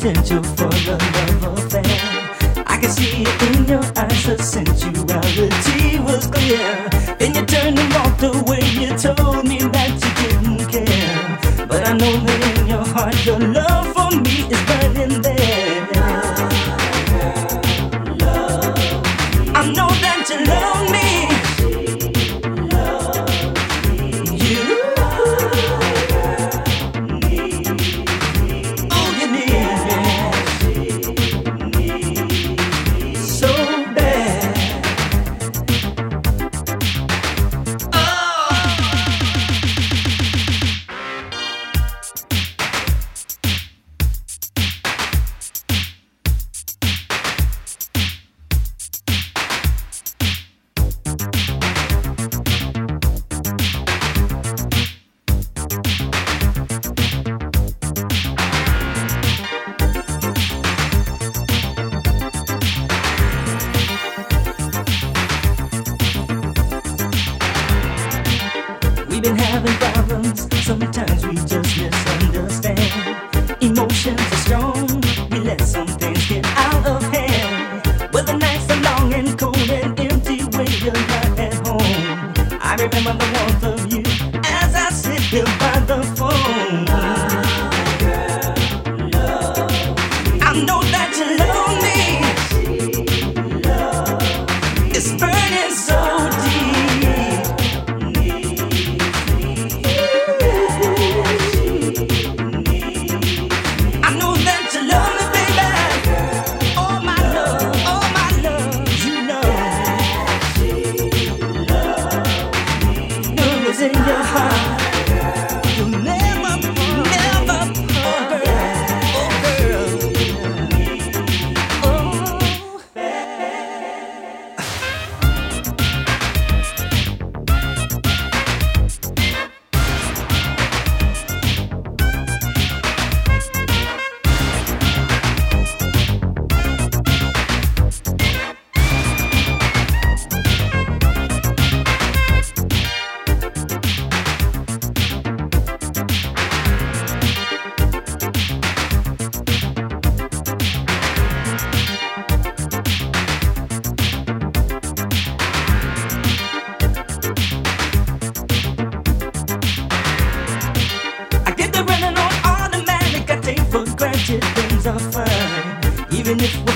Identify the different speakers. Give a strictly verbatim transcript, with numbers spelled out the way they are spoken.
Speaker 1: potential for a love affair. I can see it in your eyes, the sensuality was clear. Then you turned and walked away, you told me that you didn't care. But I know that in your heart, your love for me is burning there. I know that you love me. We've been having problems, sometimes we just misunderstand. Emotions are strong, we let some things get out of hand. But the nights are long and cold and empty when you're not at home. I remember the warmth of you as I sit here by the phone. I know that you love me. It's burning so deep. In your heart, you'll never, never, oh girl, oh girl, running on automatic, I take for granted things are fine. Even if